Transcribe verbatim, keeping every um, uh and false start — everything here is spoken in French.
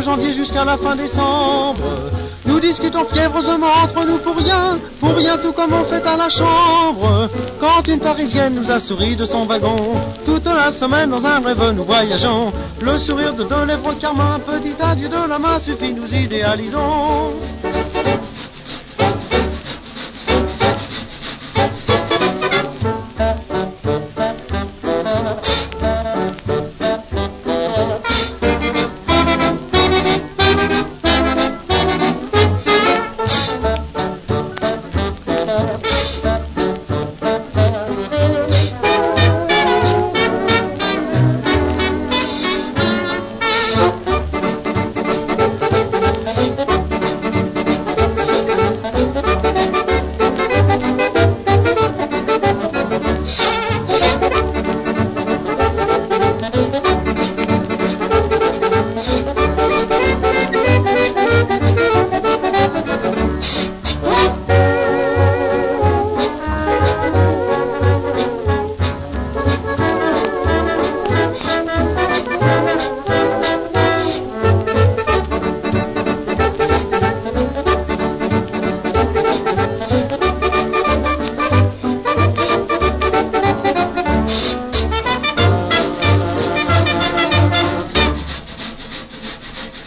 janvier jusqu'à la fin décembre. Nous discutons fiévreusement entre nous pour rien, pour rien tout comme on fait à la chambre. Quand une Parisienne nous a souri de son wagon, toute la semaine dans un rêve nous voyageons. Le sourire de deux lèvres de Carmin, un petit adieu de la main suffit, nous idéalisons.